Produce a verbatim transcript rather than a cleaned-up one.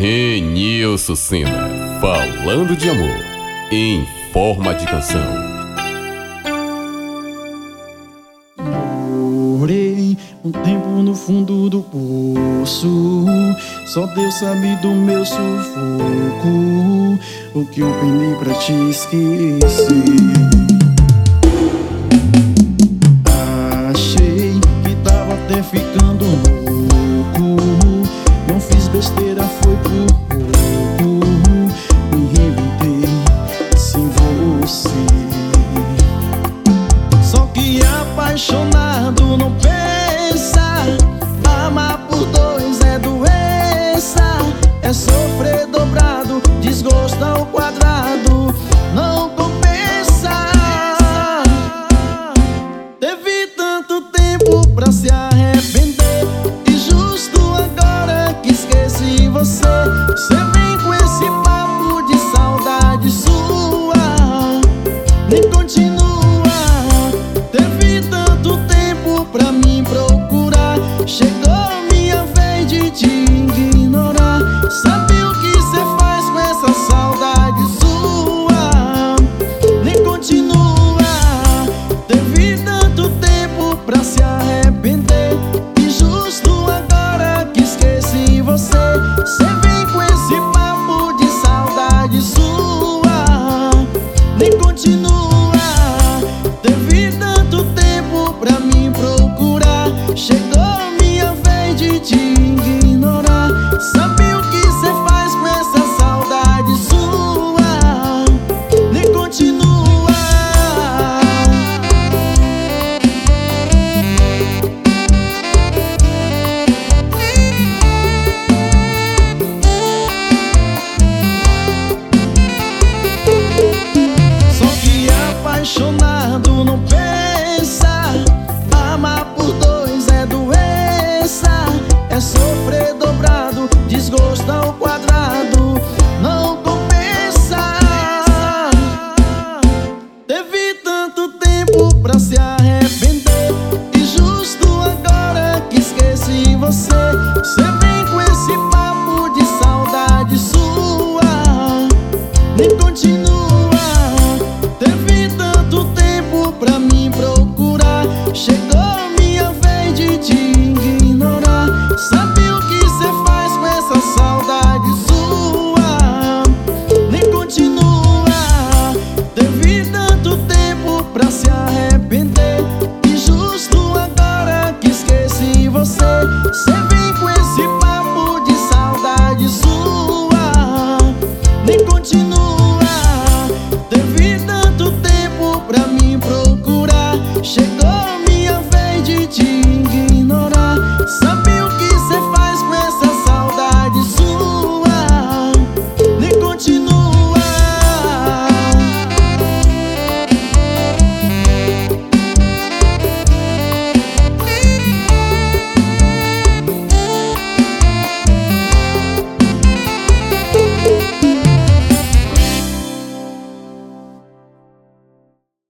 Renilson Senna, falando de amor em forma de canção. Morei um tempo no fundo do poço, só Deus sabe do meu sufoco, o que eu penei pra te esquecer. Achei que tava até ficando louco, não fiz besteira, foi por pouco, me reinventei sem você. Só que apaixonado não pensa, amar por dois é doença, é sofrer dobrado, desgosto ao quadrado, não compensa. Teve tanto tempo pra se arrepender, e justo agora que esqueci você, você vem com esse papo de saudade sua, nem continua. Teve tanto tempo pra mim